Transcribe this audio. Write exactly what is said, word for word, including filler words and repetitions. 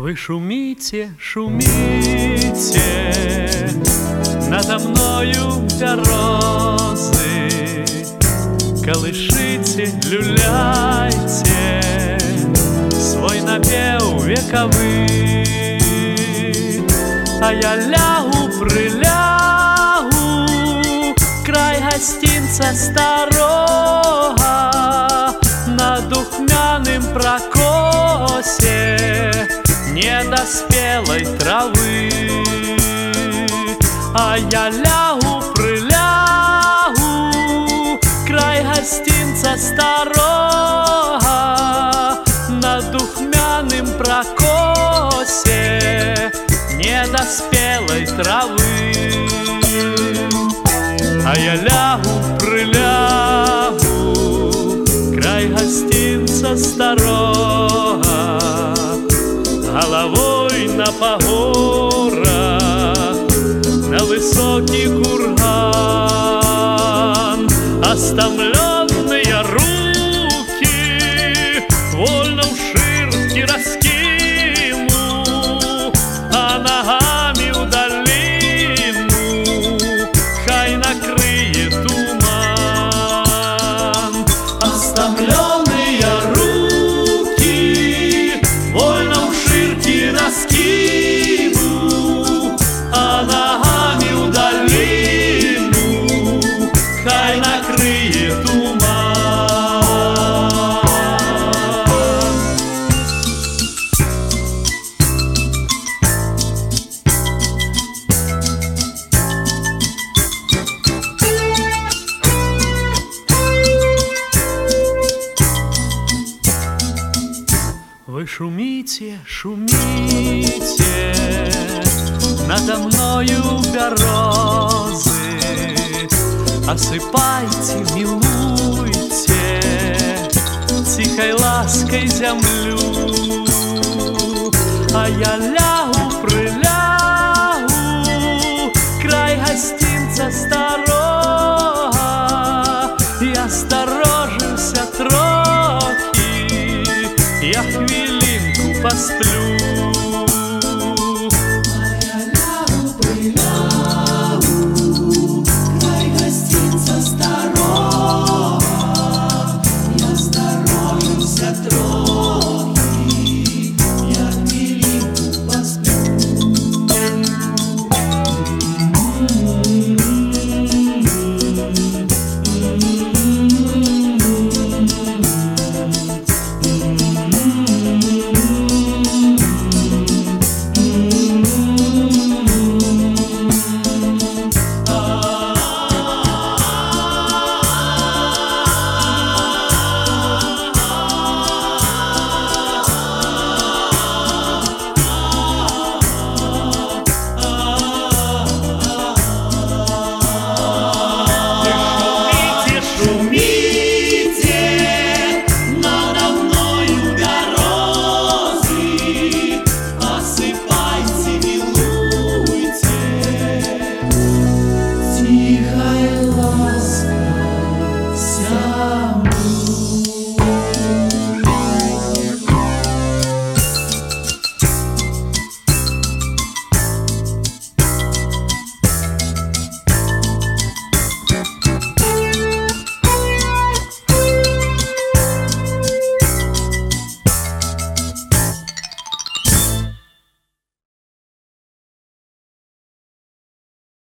Вы шумите, шумите, надо мною березы, колышите, люляйте свой напев вековый, а я лягу, прилягу, край гостинца старого, на духмяным прокосе недоспелой травы, а я лягу, прилягу, край гостинца старого, на духмяным прокосе недоспелой травы, а я лягу, прилягу, край гостинца старого, головой на погорах, на высокий курган. Остомленные руки вольно в ширке раскину, а ногами в долину хай накрыет туман. Остомленные руки вольно в ширке раскину, а ногами в долину хай накрыет туман. Вы шумите, шумите, надо мною березы, осыпайте, милуйте тихой лаской землю, а я лягу, прилягу, край гостинца старого, и осторожился трохи, я хвилинку посплю.